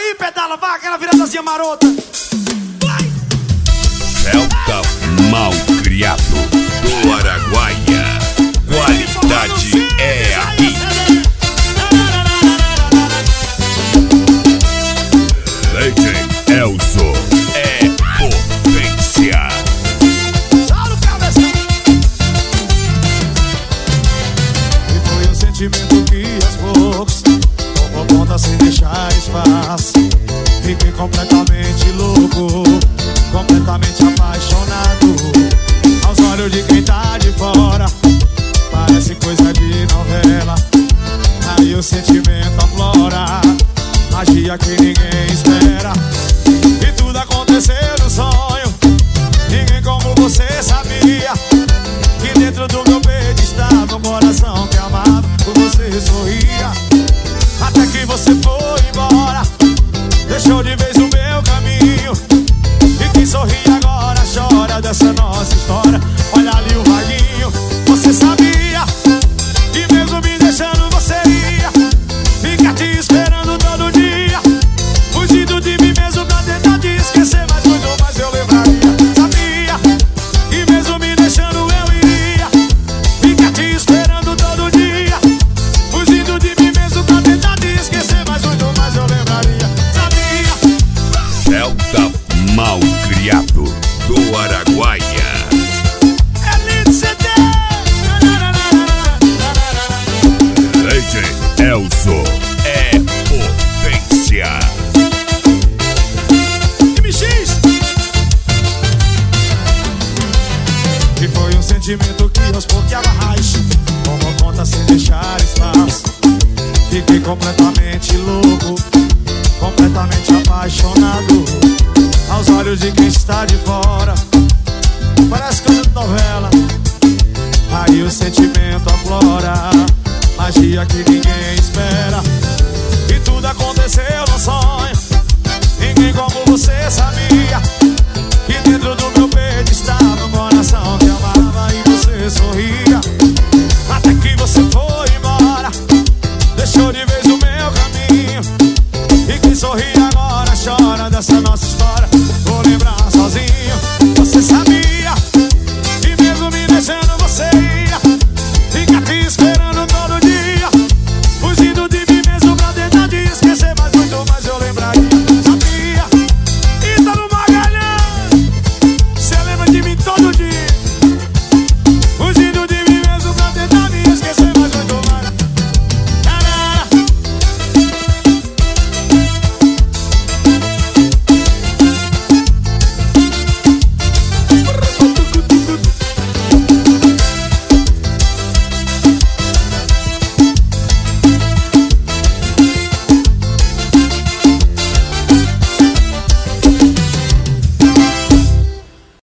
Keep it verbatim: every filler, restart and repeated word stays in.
aí, pedala, vai, aquela viradazinha marota. Vai! Celta mal criado do Araguaia. Qualidade é aqui. Leite Elso é potência. Salve o cabeção. E foi um sentimento que aos poucos tomou conta sem deixar espaço. Fiquei completamente louco, completamente apaixonado. Aos olhos de quem tá de fora, parece coisa de novela. Aí o sentimento aflora, magia que ninguém espera. E tudo aconteceu no sonho, ninguém como você sabia. Que dentro do meu peito estava um coração que amava, por você sorria. Até que você foi embora, deixou de vez o meu caminho. E quem sorri agora chora dessa nossa história. Olha ali o vaguinho, você sabia que mesmo me deixando você ia ficar te esperando todo dia, fugindo de mim mesmo pra tentar te esquecer. Mas muito mais eu lembraria. Sabia que mesmo me deixando eu iria ficar te esperando todo dia, fugindo de mim mesmo pra tentar te esquecer. Mas muito mais eu lembraria. Sabia. Celta mal criado do Araguaia. Leite Elso é potência. M X. E foi um sentimento que aos poucos abarrais tomou conta sem deixar espaço. Fiquei completamente louco, completamente apaixonado. Aos olhos de quem está de fora, parece coisa de novela. Aí o sentimento aflora, magia que ninguém espera. E tudo aconteceu no sonho, ninguém como você sabia.